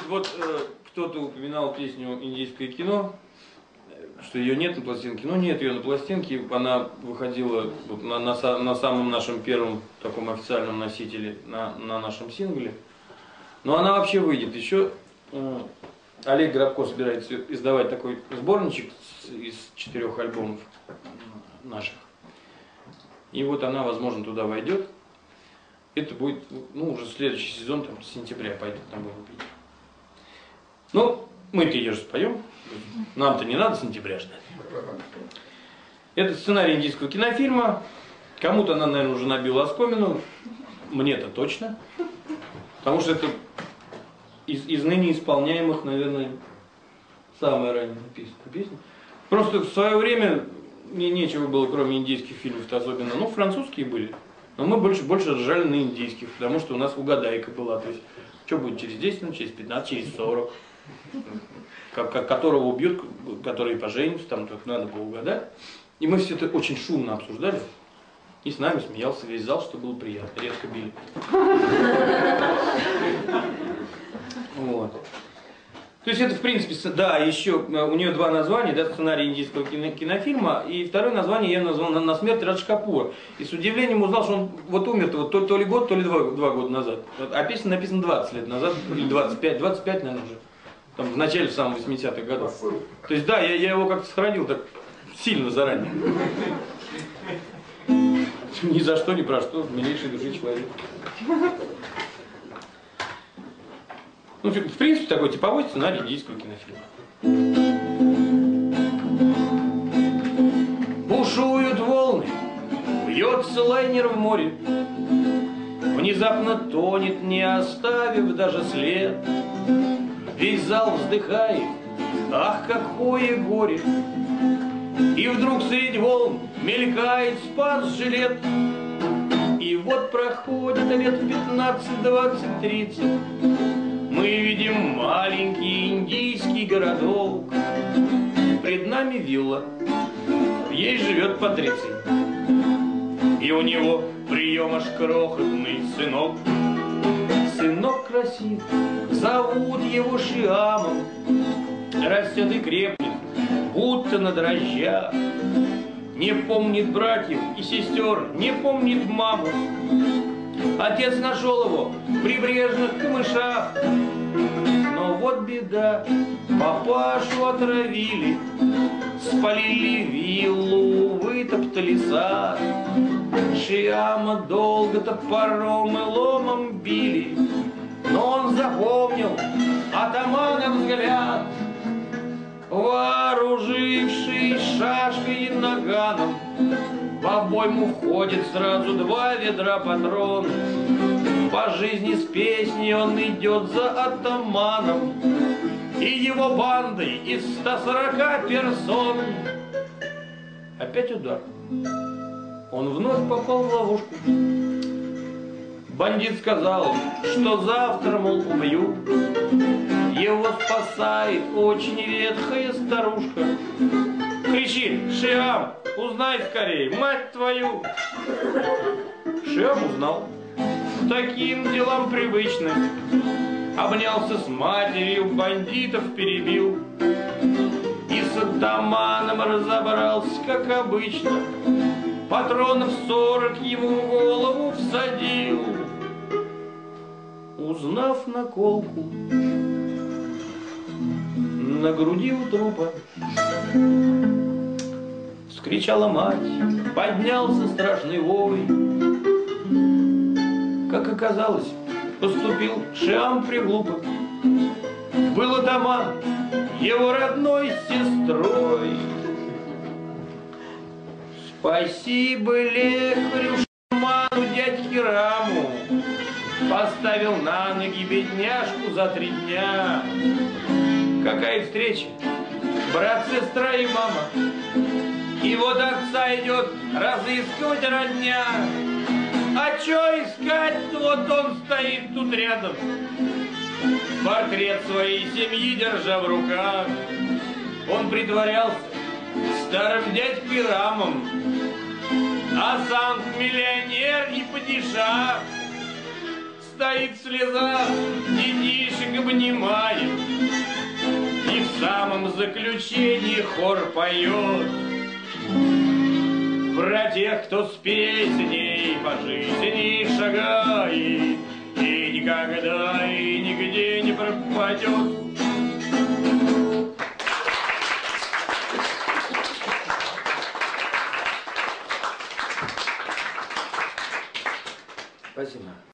вот кто-то упоминал песню «Индийское кино», что ее нет на пластинке. Ну нет ее на пластинке, она выходила вот на самом нашем первом таком официальном носителе, на нашем сингле. Но она вообще выйдет. Еще Олег Грабко собирается издавать такой сборничек из 4 альбомов наших. И вот она, возможно, туда войдет. Это будет, ну, уже следующий сезон, там, с сентября пойдет на Богу пить. Ну, мы-то ее же споем. Нам-то не надо сентября ждать. Это сценарий индийского кинофильма. Кому-то она, наверное, уже набила оскомину. Мне-то точно. Потому что это из ныне исполняемых, наверное, самая ранее написанная песня. Просто в свое время мне нечего было, кроме индийских фильмов-то особенно. Ну, французские были. Но мы больше ржали на индийских, потому что у нас угадайка была. То есть, что будет через 10 минут, через 15, через 40. Которого убьют, которые поженятся, там только надо было угадать. И мы все это очень шумно обсуждали. И с нами смеялся весь зал, что было приятно. Редко били. Вот. То есть это, в принципе, да, еще у нее 2 названия, да, сценарий индийского кинофильма, и второе название я назвал «На смерть Радж Капура». И с удивлением узнал, что он вот умер-то вот то ли год, то ли 2 года назад. А песня написана 20 лет назад, или 25, наверное, уже. Там, в начале самых 80-х годов. То есть, да, я его как-то сохранил так сильно заранее. Ни за что, ни про что, милейший души человек. Ну, в принципе, такой типовой сценарий индийского кинофильма. Бушуют волны, бьется лайнер в море, внезапно тонет, не оставив даже след. Весь зал вздыхает, ах, какое горе! И вдруг средь волн мелькает спас жилет. И вот проходит лет 15, 20, 30. Мы видим маленький индийский городок. Пред нами вилла, в ней живет Патриций. И у него прием аж крохотный сынок. Сынок красив, зовут его Шиамом. Растет и крепнет, будто на дрожжах. Не помнит братьев и сестер, не помнит маму. Отец нашел его в прибрежных камышах. Но вот беда, папашу отравили, спалили виллу, вытоптали сад. Шиама долго топором и ломом били, но он запомнил атамана взгляд. Вооружившись шашкой и наганом, в обойму ходит сразу 2 ведра патрон. По жизни с песней он идет за атаманом и его бандой из 140 персон. Опять удар. Он вновь попал в ловушку. Бандит сказал, что завтра, мол, убью. Его спасает очень ветхая старушка. Кричит: Шиам, узнай скорее, мать твою! Шиам узнал. Таким делам привычным. Обнялся с матерью, бандитов перебил. И с атаманом разобрался, как обычно. Патронов 40 ему в голову всадил. Узнав наколку на груди у трупа, вскричала мать, поднялся страшный вой. Как оказалось, поступил Шиам приглупо. Был атаман его родной сестрой. Спасибо лекарю шаману дядьке Раму, поставил на ноги бедняжку за 3 дня. Какая встреча, брат, сестра и мама. И вот отца идет разыскивать родня. А чё искать, вот он стоит тут рядом, портрет своей семьи держа в руках. Он притворялся старым дядькой Рамом, а сам миллионер и падишах. Стоит в слезах, детишек обнимает, заключении хор поет про тех, кто с песней по жизни шагает и никогда и нигде не пропадет. Спасибо.